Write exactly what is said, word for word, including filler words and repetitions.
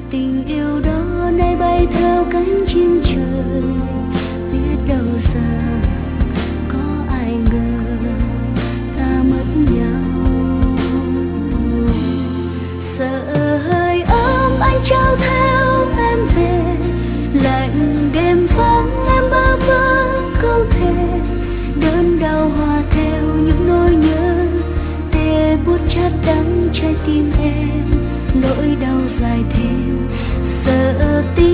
Tình yêu đó nay bay theo cánh chim trời, biết đâu giờ có ai ngờ ta mất nhau. Sợ hơi ấm anh trao theo em về, lạnh đêm vắng em bơ vơ không thể. Đớn đau hòa theo những nỗi nhớ, tê buốt chát đắng trái tim em, nỗi đau dài thêm. Sợ tim